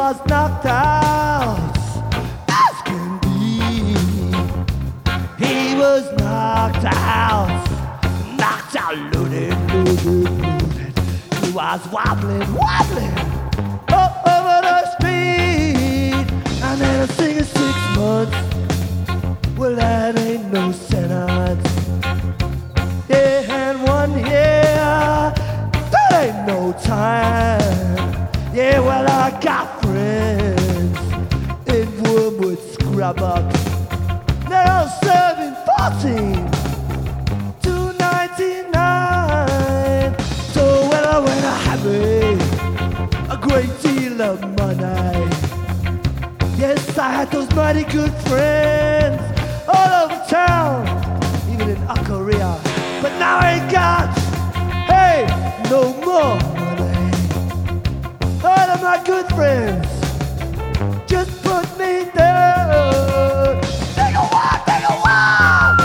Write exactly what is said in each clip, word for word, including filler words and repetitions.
was knocked out as can be. He was knocked out, knocked out, loaded, loaded, loaded. He was wobbling, wobbling all over the street. And then I sing it six months. Well, that ain't no sentence. Yeah, and one year, that ain't no time. Yeah, well, I got friends in Wormwood Scrubbox. They're all serving fourteen to ninety-nine. So, well, I went a having a great deal of money. Yes, I had those mighty good friends all over town, even in Korea. But now I ain't got, hey, no more money. All of my good friends just put me down. Take a walk, take a walk.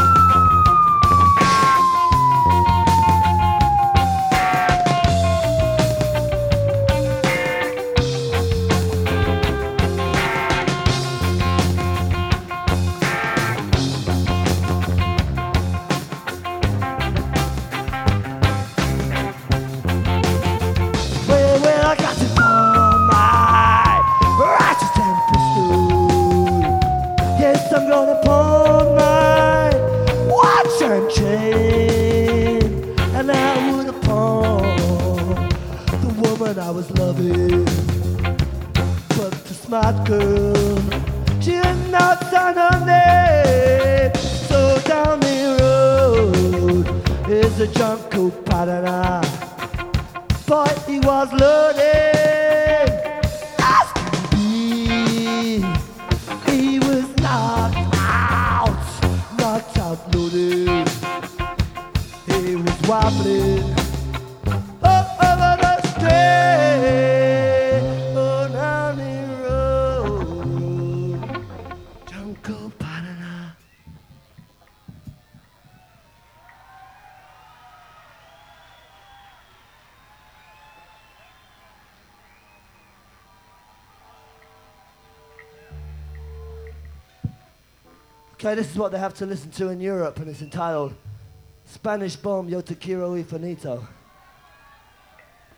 I'm gonna pawn my watch and chain, and I would have pawned the woman I was loving. But the smart girl, she had not signed her name. So down the road is a Junko partner. Boy, he was loaded as can be. He was knocked out, knocked out, loaded. He was wobbling all over the street. Oh, down the road, Junko partner. Okay, this is what they have to listen to in Europe, and it's entitled Spanish Bomb Yo Te Quiero y Finito.